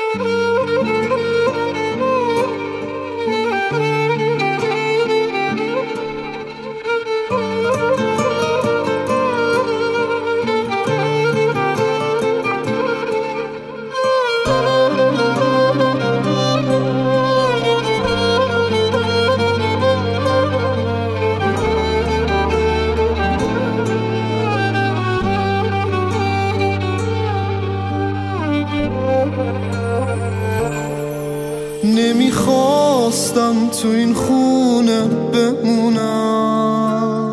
نمیخواستم تو این خونه بمونم،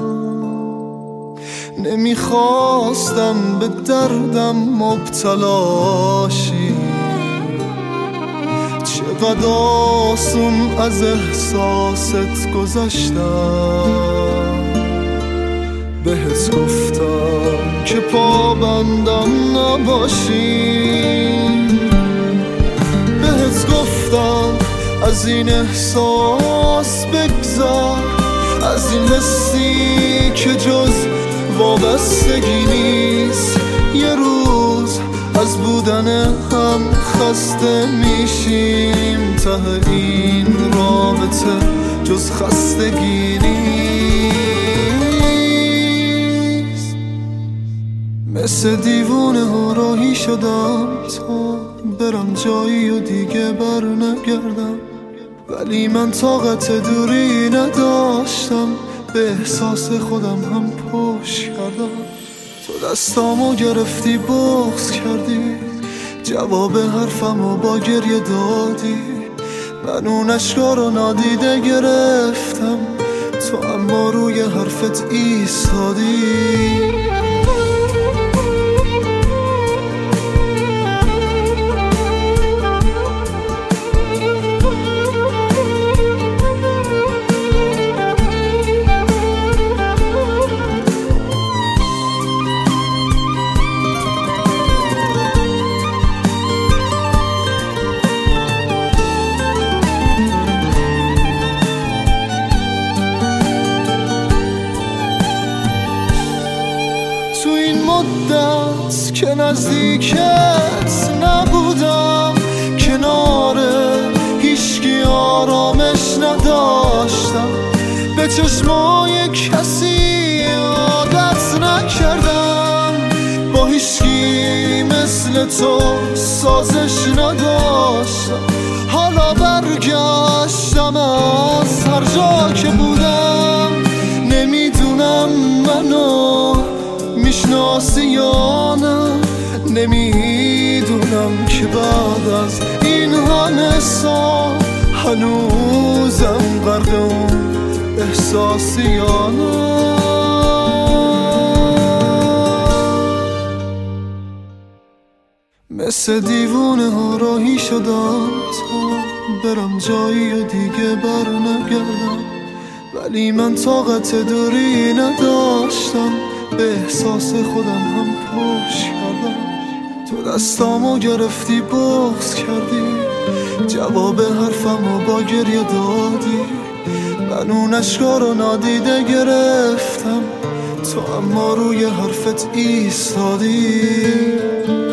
نمیخواستم به دردم مبتلاشی. چقدر آسون از احساست گذشتم، بهت گفتم که پابندم نباشی. بهت گفتم از این احساس بگذر، از این حسی که جز وابستگی نیست. یه روز از بودن هم خسته میشیم، ته این رابطه جز خستگی نیست. مثل دیوونه ها راهی شدم تا برم جایی و دیگه بر نگردم، ولی من طاقت دوری نداشتم، به احساس خودم هم پشت کردم. تو دستامو گرفتی بغض کردی، جواب حرفمو با گریه دادی. من اون اشکا رو نادیده گرفتم، تو اما روی حرفت ایستادی. تو این مدت که نزدیکت نبودم، کنار هیچکی آرامش نداشتم. به چشمای کسی عادت نکردم، با هیچکی مثل تو سازش نداشتم. حالا برگشتم از هر جا که بودم، نمیدونم منو میشناسی یا نه، نمیدونم که بعد از این همه سال هنوزم غرق اون احساسی یا نه. مثل دیوونه ها راهی شدم تا برم جایی و دیگه بر نگردم، ولی من طاقت دوری نداشتم، به احساس خودم هم پشت کردم. تو دستامو گرفتی بغض کردی، جواب حرفمو با گریه دادی. من اون اشکا رو نادیده گرفتم، تو اما روی حرفت ایستادی.